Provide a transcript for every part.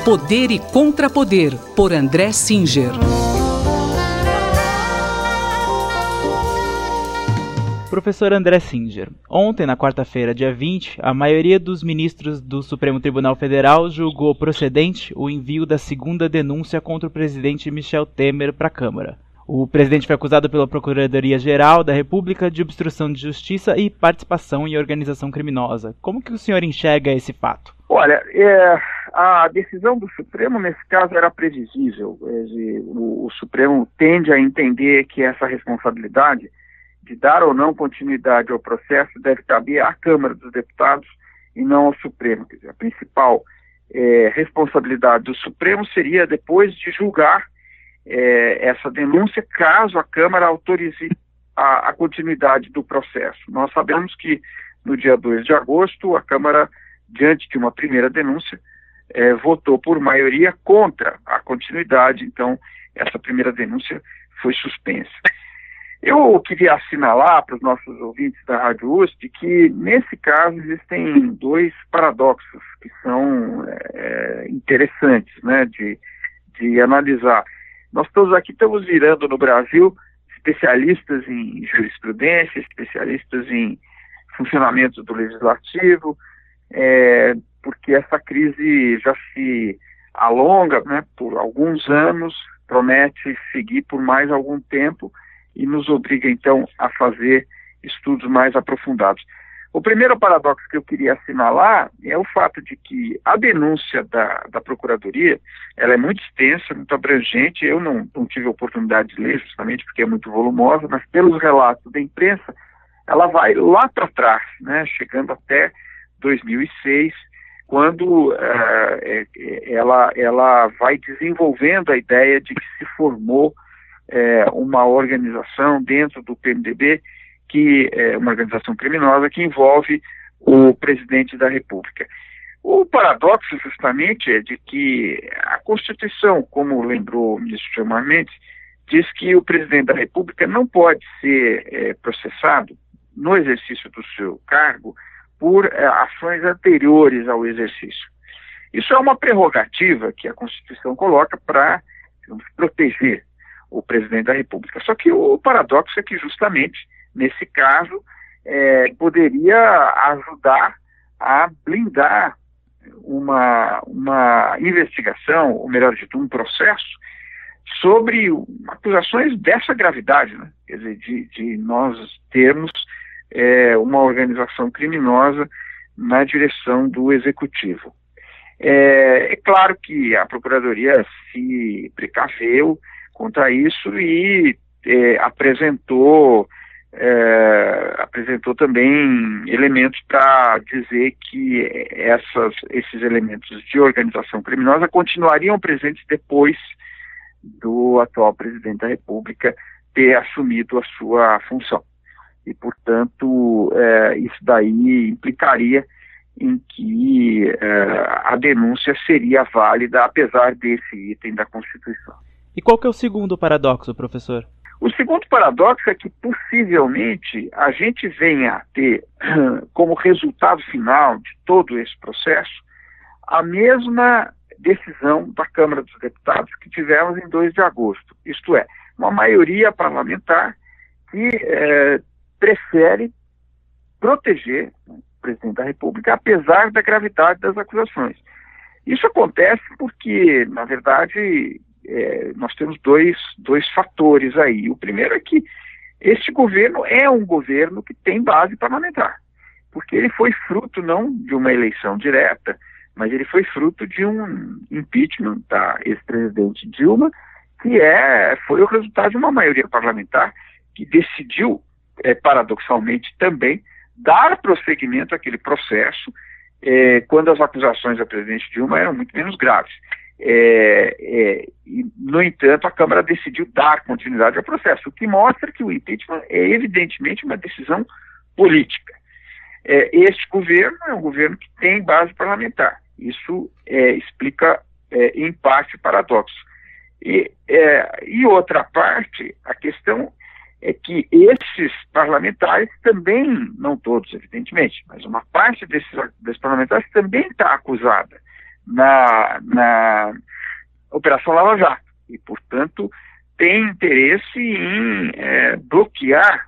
Poder e Contrapoder, por André Singer. Professor André Singer, ontem, na quarta-feira, dia 20, a maioria dos ministros do Supremo Tribunal Federal julgou procedente o envio da segunda denúncia contra o presidente Michel Temer para a Câmara. O presidente foi acusado pela Procuradoria-Geral da República de obstrução de justiça e participação em organização criminosa. Como que o senhor enxerga esse fato? Olha, a decisão do Supremo, nesse caso, era previsível. O Supremo tende a entender que essa responsabilidade de dar ou não continuidade ao processo deve caber à Câmara dos Deputados e não ao Supremo. Quer dizer, a principal responsabilidade do Supremo seria depois de julgar essa denúncia, caso a Câmara autorize a continuidade do processo. Nós sabemos que no dia 2 de agosto, a Câmara, diante de uma primeira denúncia, votou por maioria contra a continuidade, então essa primeira denúncia foi suspensa. Eu queria assinalar para os nossos ouvintes da Rádio USP que, nesse caso, existem dois paradoxos que são interessantes, né, de analisar. Nós todos aqui estamos virando no Brasil especialistas em jurisprudência, especialistas em funcionamento do legislativo, porque essa crise já se alonga, né, por alguns anos, promete seguir por mais algum tempo e nos obriga, então, a fazer estudos mais aprofundados. O primeiro paradoxo que eu queria assinalar é o fato de que a denúncia da Procuradoria, ela é muito extensa, muito abrangente. Eu não tive a oportunidade de ler, justamente porque é muito volumosa, mas pelos relatos da imprensa, ela vai lá para trás, né, chegando até 2006, quando ela vai desenvolvendo a ideia de que se formou uma organização dentro do PMDB, que é uma organização criminosa que envolve o presidente da República. O paradoxo, justamente, é de que a Constituição, como lembrou o ministro Gilmar Mendes, diz que o presidente da República não pode ser processado no exercício do seu cargo por ações anteriores ao exercício. Isso é uma prerrogativa que a Constituição coloca para proteger o presidente da República. Só que o paradoxo é que, justamente, nesse caso, poderia ajudar a blindar uma investigação, ou melhor dito, um processo, sobre acusações dessa gravidade, né? Quer dizer, de nós termos uma organização criminosa na direção do Executivo. É claro que a Procuradoria se precaveu contra isso e apresentou também elementos para dizer que esses elementos de organização criminosa continuariam presentes depois do atual presidente da República ter assumido a sua função. E, portanto, isso daí implicaria em que a denúncia seria válida, apesar desse item da Constituição. E qual que é o segundo paradoxo, professor? O segundo paradoxo é que, possivelmente, a gente venha a ter, como resultado final de todo esse processo, a mesma decisão da Câmara dos Deputados que tivemos em 2 de agosto. Isto é, uma maioria parlamentar que prefere proteger o presidente da República, apesar da gravidade das acusações. Isso acontece porque, na verdade, nós temos dois fatores aí. O primeiro é que este governo é um governo que tem base parlamentar, porque ele foi fruto não de uma eleição direta, mas ele foi fruto de um impeachment da ex-presidente Dilma, que foi o resultado de uma maioria parlamentar que decidiu, paradoxalmente também, dar prosseguimento àquele processo quando as acusações da presidente Dilma eram muito menos graves. No entanto, a Câmara decidiu dar continuidade ao processo, o que mostra que o impeachment é evidentemente uma decisão política. Este governo é um governo que tem base parlamentar. Isso explica, em parte, o paradoxo. E outra parte, a questão é que esses parlamentares também, não todos, evidentemente, mas uma parte desses parlamentares também está acusada na Operação Lava Jato e, portanto, tem interesse em bloquear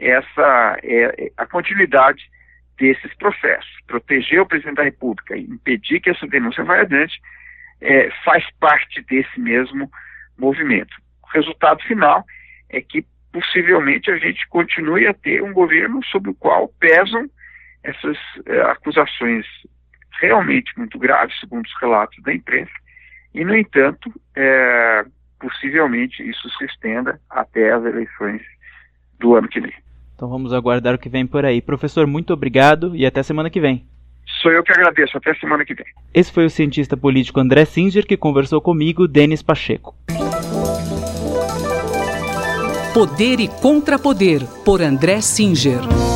a continuidade desses processos. Proteger o presidente da República e impedir que essa denúncia vá adiante faz parte desse mesmo movimento. O resultado final é que possivelmente a gente continue a ter um governo sobre o qual pesam essas acusações realmente muito graves, segundo os relatos da imprensa, e, no entanto, possivelmente isso se estenda até as eleições do ano que vem. Então vamos aguardar o que vem por aí. Professor, muito obrigado e até semana que vem. Sou eu que agradeço. Até semana que vem. Esse foi o cientista político André Singer, que conversou comigo, Denis Pacheco. Poder e Contrapoder, por André Singer.